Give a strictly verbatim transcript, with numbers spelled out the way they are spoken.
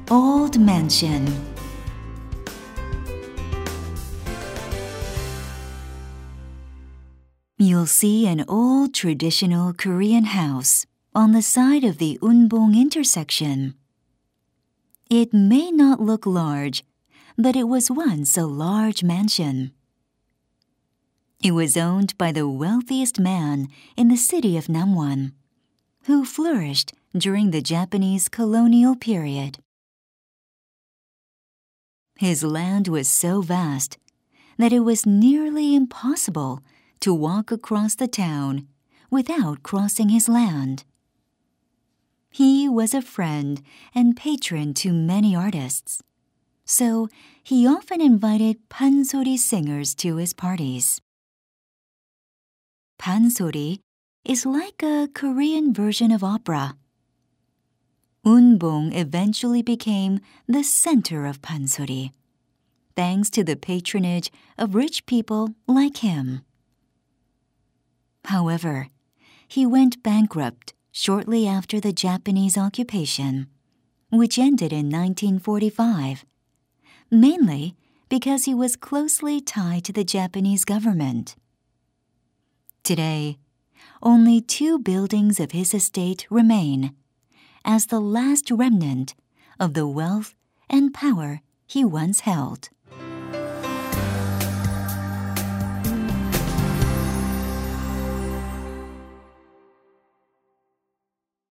Old Mansion. You'll see an old traditional Korean house on the side of the Unbong intersection. It may not look large, but it was once a large mansion. It was owned by the wealthiest man in the city of Namwon, who flourished during the Japanese colonial period. His land was so vast that it was nearly impossible to walk across the town without crossing his land. He was a friend and patron to many artists, so he often invited pansori singers to his parties. Pansori is like a Korean version of opera. Unbong eventually became the center of pansori, thanks to the patronage of rich people like him. However, he went bankrupt shortly after the Japanese occupation, which ended in nineteen forty-five, mainly because he was closely tied to the Japanese government. Today, only two buildings of his estate remain as the last remnant of the wealth and power he once held.